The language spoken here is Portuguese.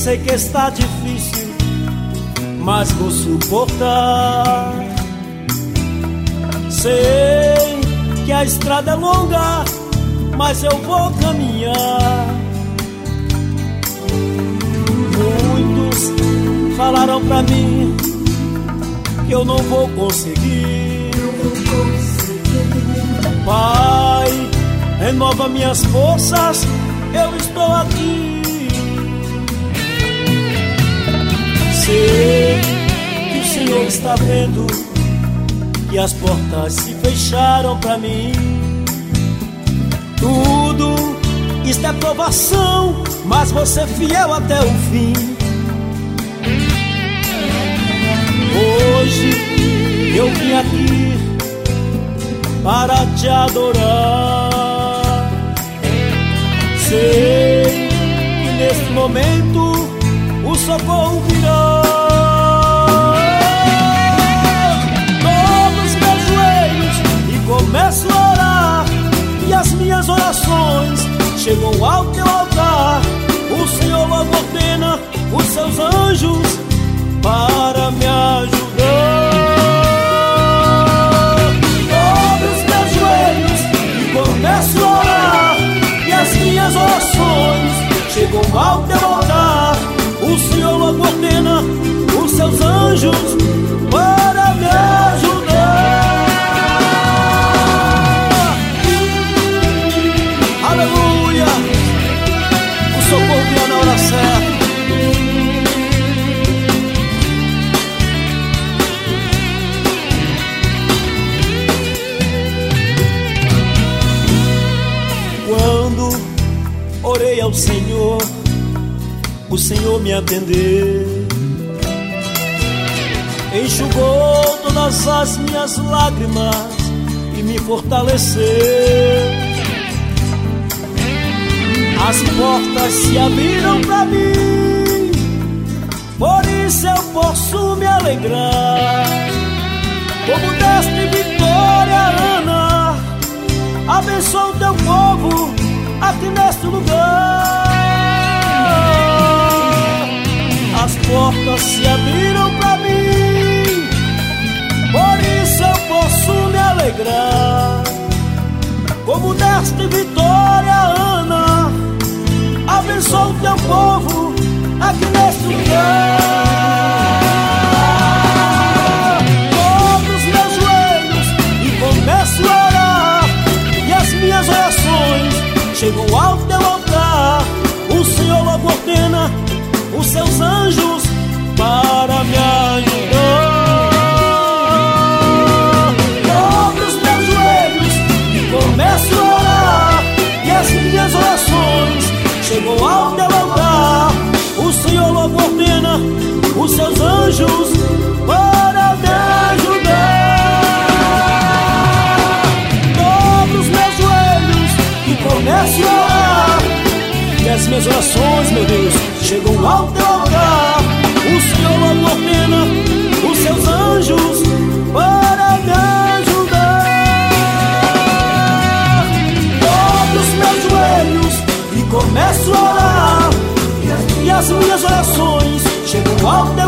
Sei que está difícil, mas vou suportar. Sei que a estrada é longa, mas eu vou caminhar. Muitos falaram pra mim que eu não vou conseguir. Pai, renova minhas forças, eu estou aqui. Sei que o Senhor está vendo que as portas se fecharam pra mim. Tudo isto é provação, mas você é fiel até o fim. Hoje eu vim aqui para te adorar. Sei que neste momento o socorro virá. Dobro os meus joelhos e começo a orar, e as minhas orações chegam ao teu altar. O Senhor logo ordena os seus anjos para me ajudar. Dobro os meus joelhos e começo a orar, e as minhas orações chegam ao teu altar. O Senhor logo ordena os seus anjos para me ajudar. Aleluia! O socorro virá na hora certa. Quando orei ao Senhor, o Senhor me atendeu, enxugou todas as minhas lágrimas e me fortaleceu. As portas se abriram pra mim, por isso eu posso me alegrar. Como deste vitória, Ana, abençoa o teu povo aqui neste lugar. As portas se abriram pra mim, por isso eu posso me alegrar. Como deste vitória, Ana, abençoa o teu povo aqui neste lugar. Dobro os meus joelhos e começo a orar, e as minhas orações chegam ao teu altar. O Senhor logo ordena os seus anjos para me ajudar. Dobro os meus joelhos e começo a orar, e as minhas orações chegam ao teu altar. O Senhor logo ordena os seus anjos para me ajudar. Dobro os meus joelhos e começo a orar, e as minhas orações, meu Deus, chegam ao teu altar. O Senhor logo ordena os seus anjos para me ajudar. Dobro os meus joelhos e começo a orar, e as minhas orações chegam ao teu altar.